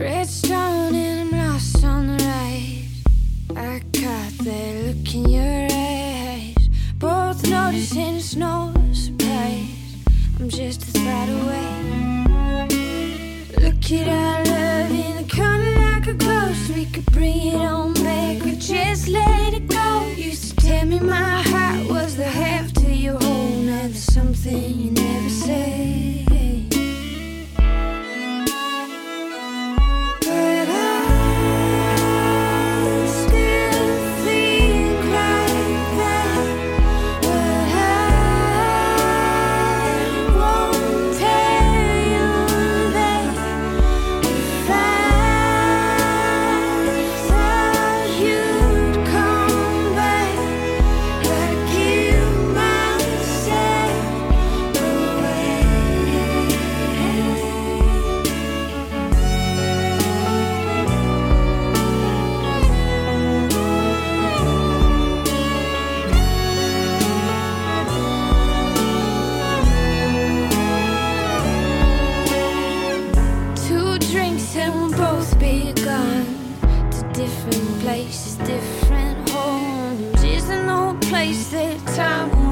Redstone and I'm lost on the rise. I caught that look in your eyes. Both noticing it's no surprise. I'm just a thought away. Look at our love in the corner like a ghost. We could bring it on back or just let it go. Used to tell me my heart was the half to your whole. Now there's something you never say. And we'll both be gone to different places, different homes. Is there no place that time